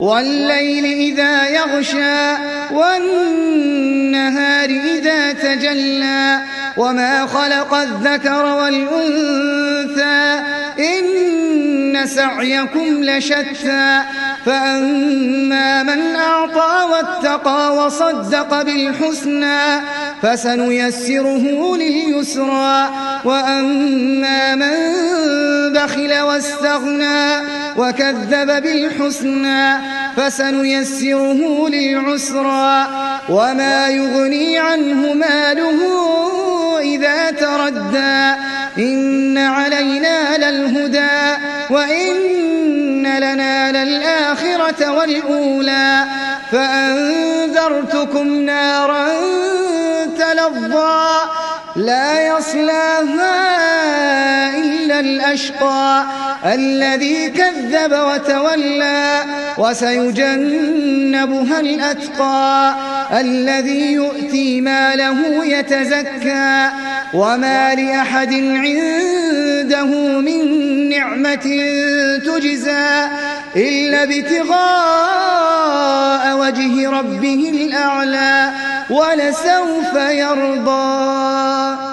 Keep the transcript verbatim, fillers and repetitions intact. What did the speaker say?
والليل إذا يغشى والنهار إذا تجلى وما خلق الذكر والأنثى إن سعيكم لشتى فأما من أعطى واتقى وصدق بالحسنى فسنيسره لليسرى وأما من بخل واستغنى وكذب بالحسنى فسنيسره للعسرى وما يغني عنه ماله إذا تردى إن علينا للهدى وإن لنا للآخرة والأولى فأنذرتكم نارا تلظى لا يصلاها إلا الأشقى الذي كذب وتولى وسيجنبها الأتقى الذي يؤتي ماله يتزكى وما لأحد عنده من نعمة تجزى إلا ابتغاء وجه ربه الأعلى ولسوف يرضى.